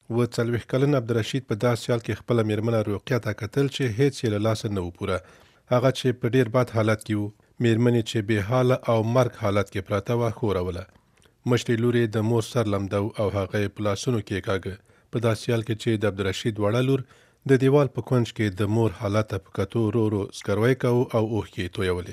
40 کلن عبدالرشید په داسې حال کې خپله میرمنه روقیه ته کتل چې هیڅ یې له لاسه نه و پوره. هغه چې په ډیر بد حالت کې و، میرمنې چې بې حاله او مرګ حالت کې پراته وه ښوروله. مشرې لور یې د مور سر لمده او هغه یې په لاسونو کېکاږه، په داسې حال کې چې د عبدالرشید وړه لور د دیوال په کونج کې د مور حالت ته په کتو ورو ورو سکروی کوه او اوښکې یې تویولې.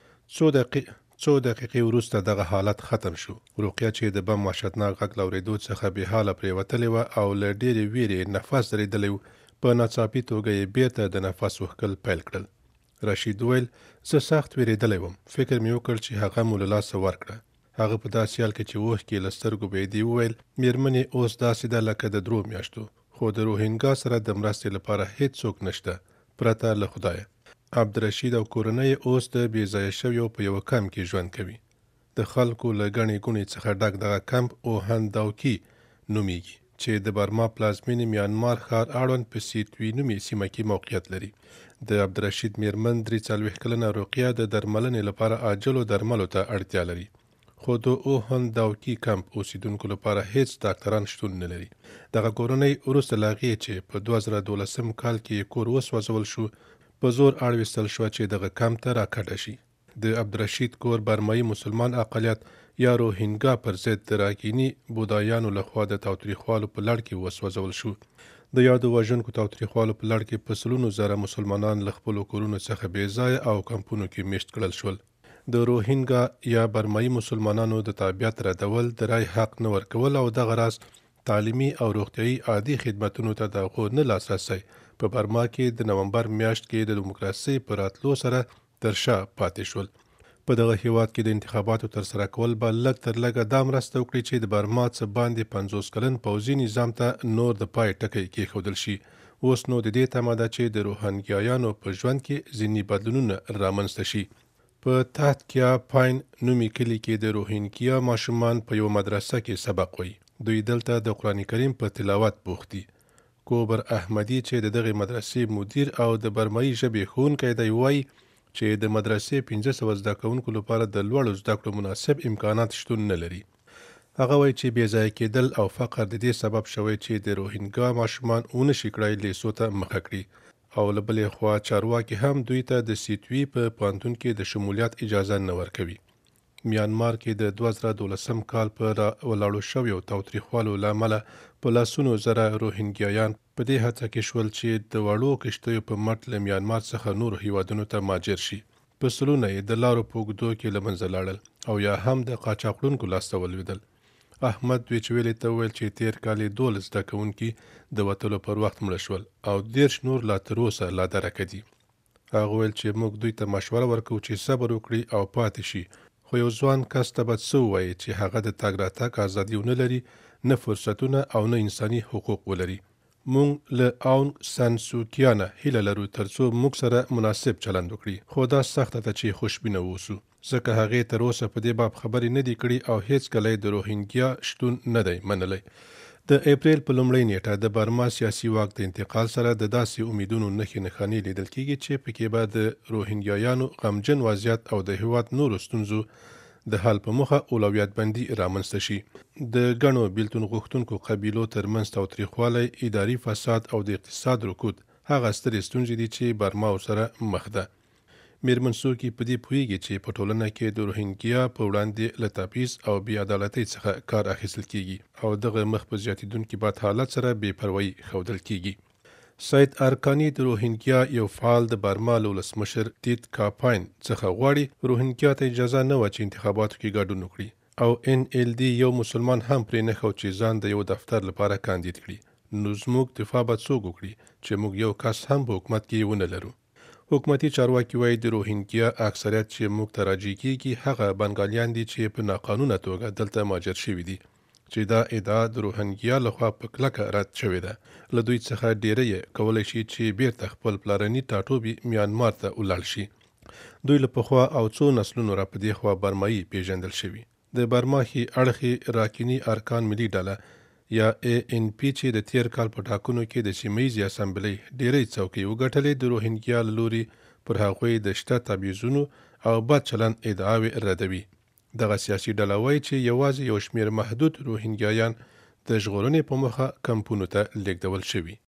څو دقیقې وروسته دغه حالت ختم شو. روقیه چې د بم وحشتناک غږ له اورېدو څخه بې حاله پرېوتلې وه او له ډېرې ویرې نفس درېدلی و، په ناڅاپي توګه یې بېرته د نفس وښکل پیل کړل. رشید وویل زه سخت ویرېدلی وم، فکر مې وکړ چې هغه مو له لاسه ورکړه. هغه په داسې حال کې چې اوښکې له سترګو بهېدې وویل میرمنې اوس داسې ده لکه د 3 میاشتو، خو د روهینګا سره د مرستې لپاره هیڅ څوک نشته پرته له خدایه. عبدالرشید او کورنۍ اوس د بې ځایه شویو په یوه کمپ کې ژوند کوي. د خلکو له ګڼې ګوڼې څخه ډک دغه کمپ اوهنداوکي نومیږي چې د برما پلازمینې میانمار ښار اړوند په سیتوي نومې سیمه کې موقعیت لري. د عبدالرشید میرمن 43 کلنه روقیه د درملنې لپاره عاجلو درملو ته اړتیا لري، خو د اوهنداوکي کمپ اوسیدونکو لپاره هیڅ ډاکټران شتون نه لري. دغه کورنۍ وروسته له هغې چې په 2012 کال کې کور وسوځول شو، په زور اړوستل شوه چې دغه کمپ ته راکډه شي. د عبدالرشید کور برمایي مسلمان اقلیت یا روهینګا پر ضد د راکینی بودایانو لخوا د تاوتریخوالو په لړ کې وسوځول شو. د یادو وژونکو تاوتریخوالو په لړ کې په سلونو زره مسلمانان له خپلو کورونو څخه بې ځایه او کمپونو کې میشت کړل شول. د روهینګا یا برمایي مسلمانانو د تابعیت ردول، د رای حق نه ورکول او دغه راز تعلیمي او روغتیايي عادي خدمتونو ته د هغو نه لاسرسی په برما کې د نومبر میاشت کې د دیموکراسۍ په راتلو سره تر شا پاتې شول. په دغه هیواد کې د انتخاباتو ترسره کول به لږ تر لږه دا مرسته وکړي چې د برما څخه باندې 50 کلن پوځي نظام ته نور د پای ټکی کېښودل شي. اوس نو د دې تمه ده چې د روهینګیایانو په ژوند کې ځینې بدلونونه رامنځته شي. په تحتکیا پاین نومي کلي کې د روهینګیا ماشومان په یو مدرسه کې سبق وایي. دوی دلته د قرآن کریم په تلاوت بوخت دي. کوبر احمدي چې د دغه مدرسې مدیر او د برمایي ژبې ښوونکی دی وایي چې د مدرسې 1500 زده کوونکو لپاره د لوړو زده کړو مناسب امکانات شتون نه لري. هغه وایي چې بې ځایه کېدل او فقر د دې سبب شوی چې د روهینګا ماشومان ونشي کړای لیسو ته مخه کړي، او له بلې خوا چارواکي هم دوی ته د سیتوي په پوهنتون کې د شمولیت اجازه نه ورکوي. میانمار کې د 2012 کال په ولاړو شویو تاوتریخوالو له امله په لاسونو زره روهینګیایان په دې هڅه کې شول چې د وړو کشتیو په مټ له میانمار څخه نورو هیوادونو ته مهاجر شي. په سلونه یې د لارو په اوږدو کې له منځه لاړل او یا هم د قاچاقړونکو لاسته ولوېدل. احمد ویچویلې ته وویل چې تیر کال 12 زده کوونکي د وتلو پر وخت مړه شول او 30 نور لا تر اوسه لا درکه دي. هغه وویل چې موږ دوی ته مشوره ورکوو چې صبر وکړي او پاتې شي، خو یو ځوان کس ته به څه ووایي چې هغه د تګ راتګ ازادي ونه لري، نه فرصتونه او نه انساني حقوق ولري. موږ له اون سان سوکیا نه هیله لرو ترڅو موږ سره مناسب چلند وکړي، خو دا سخته ده چې خوشبینه واوسو، ځکه هغې تر اوسه په دې باب خبرې نه دي کړي او هیڅ کله د روهینګیا شتون نه دی منلی. د اپریل په لومړۍ نیټه د برما سیاسي واک د انتقال سره د داسې امیدونو نښې نښانې لیدل کېږي چې پکې به د روهینګیایانو غمجن وضعیت او د هیواد نورو ستونزو د حل په موخه اولویت بندي رامنځته شي. د ګڼو بیلتون غوښتونکو قبیلو ترمنځ تاوتریخوالی، اداري فساد او د اقتصاد رکود هغه سترې ستونزې دي چې برما ورسره مخ ده. میرمن سوکي په دې پوهیږي چې په ټولنه کې د روهینګیا په وړاندې له تبعیض او بې عدالتۍ څخه کار اخیستل کېږي او دغه مخ په زیاتېدونکي بد حالت سره بې پروایي ښودل کېږي. سید ارکاني د روهینګیا یو فعال د برما له ولسمشر تیت کاپاین څخه غواړي روهینګیا ته اجازه نه وه چې انتخاباتو کې ګډون وکړي، او NLD یو مسلمان هم پرې نه ښود چې ځان د یو دفتر لپاره کاندید کړي. نو زموږ دفاع به څوک وکړي چې موږ یو کس هم په حکومت کې ونه لرو. حکومتي چارواکي وایي د روهینګیا اکثریت چې موږ ته راجع کېږي هغه بنګالیان دي چې په ناقانونه توګه دلته مهاجر شوي دي، چې دا ادعا د روهینګیا لخوا په کلکه رد شوې ده. له دوی څخه ډیری کولی شي چې بیرته خپل پلارني ټاټوبي میانمار ته ولاړ شي. دوی له پخوا او څو نسلونو را په دې خوا برمایي پیژندل شوي. د برما ښي اړخي راکینی ارکان ملي ډله یا ANC چې د تیر کال په ټاکنو کې د سیمهیزې اسامبلۍ ډیری څوکۍ وګټلې د روهینګیا له لوري پر هغوی د شته تبعیضونو او بد چلند ادعاوې ردوي. دغه سیاسي ډله وایي چې یوازې یو شمېر محدود روهینګیایان د ژغورنې په موخه کمپونو ته لیږدول شوي.